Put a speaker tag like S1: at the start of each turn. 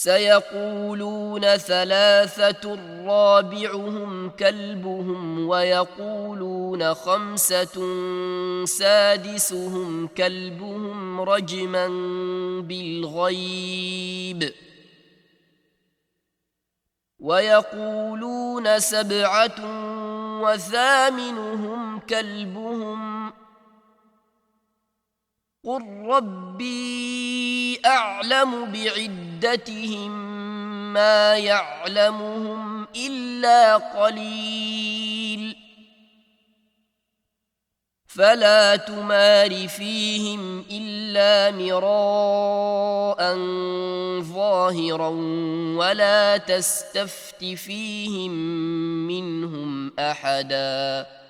S1: سيقولون ثلاثة رابعهم كلبهم ويقولون خمسة سادسهم كلبهم رجما بالغيب ويقولون سبعة وثامنهم كلبهم قل ربي أعلم بعدتهم ما يعلمهم إلا قليل فلا تمار فيهم إلا مراء ظاهرا ولا تستفت فيهم منهم أحدا